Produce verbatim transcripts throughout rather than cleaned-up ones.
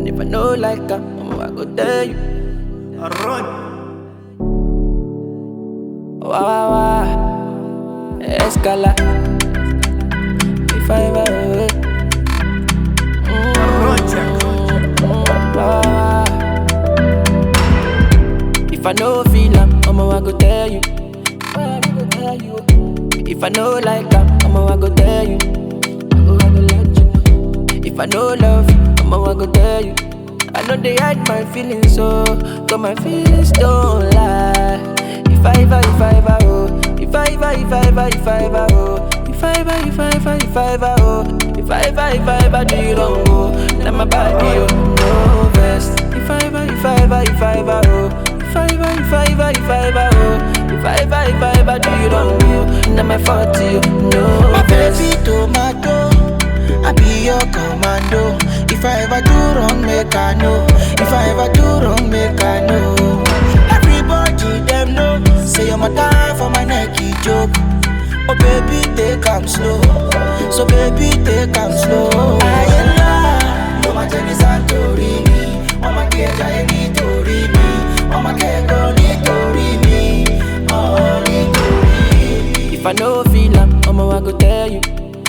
And if I know like her, I'ma I go tell you. Run. Wah wah wah, escala. If I ever if I know feel am, I'ma I go tell you. If I know like am, I'ma I go tell you. If I know love you, I'ma I go tell you. I know they hide my feelings, so cause my feelings don't lie. If I ever, if I ever, oh, if I ever, if I ever, if I ever, oh, if I ever, if I ever, if I ever, oh, if I ever, if I ever do you wrong, oh, now my body, oh, no best. If I ever, if I ever, if I ever, oh, if I ever, if I ever, if I ever, oh, if I ever, if I ever do you wrong, oh, now my fault, oh, no My best. baby tomato, I be your commando. If I ever do wrong, make I know. If I ever do wrong, make I know. Everybody them know. Say you're my time for my Nike joke. Oh baby, take 'em slow. So baby, take 'em slow. I am love. You're my Jenny Santorini. Mama Keja, you need to read me. Mama Keja, need to read me. Oh, need to read me. If I know feel am, I'ma I go tell you.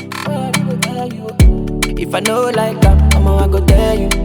If I know like am, I'ma I go tell you.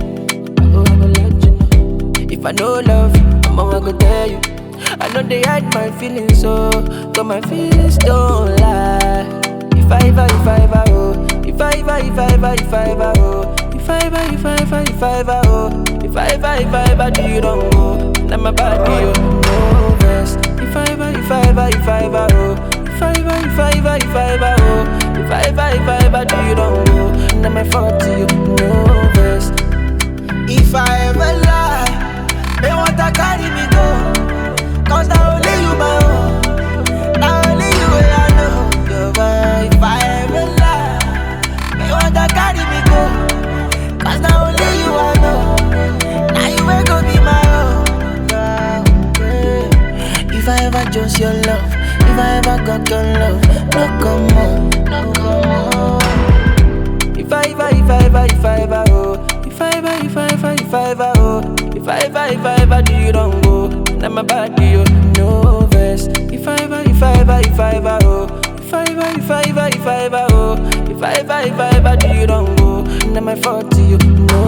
If I know love you, I'ma I go tell you. I know they hide my feelings, so cause my feelings don't lie. If I ever, if I ever, oh, if I ever, if I ever, if I ever, oh, if I ever, if I ever, if I ever, oh, if I ever, if I ever do you wrong, oh, now my body, oh, no best. If I ever, if I ever, if I ever, oh, if I ever, if I ever, if I ever, oh, if I ever, if I ever do you wrong, oh, now my fault, oh, no best. If I ever lie, they want to carry me go. Cause now only you my own. Now only you I know. You're my, if I ever lie, they want to carry me go. Cause now only you I know. Now you ain't gonna be my own. Yeah. If I ever chose your love, if I ever got your love, no come on, no come on. If I ever, if I ever, if I ever, oh, if I ever, if I ever, if I ever, oh, if I ever, if I ever do you wrong, oh, now my body, oh, no vest. If I ever, if I ever, if I ever, oh, if I ever, if I ever, if I ever, oh, if I ever, if I ever do you wrong, oh, now my fault, oh, no